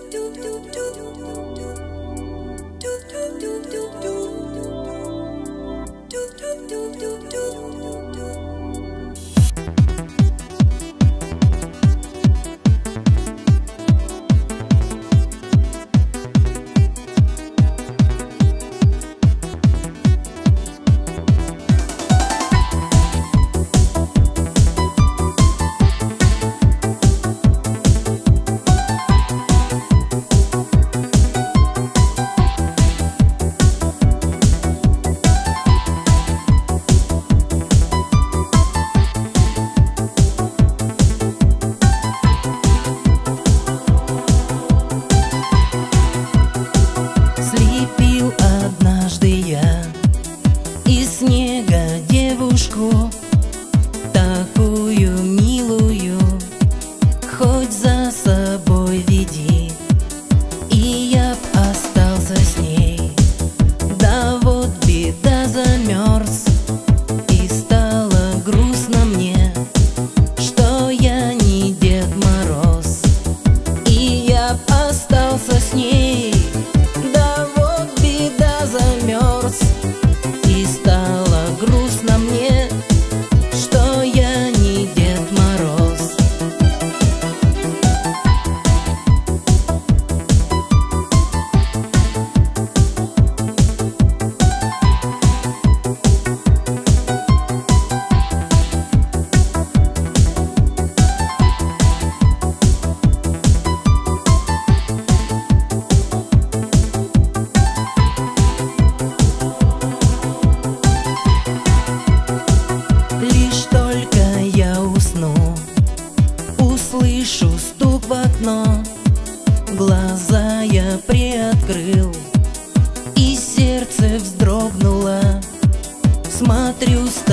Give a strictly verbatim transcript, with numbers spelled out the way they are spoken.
девушку, такую милую, хоть за собой веди, и я б остался с ней. Да вот беда, замерз, и стало грустно мне, что я не Дед Мороз, и я б остался с ней. Да вот беда, замерз, и стало грустно мне, что я не Дед Мороз. Услышу стук в окно, глаза я приоткрыл, и сердце вздрогнуло. Смотрю,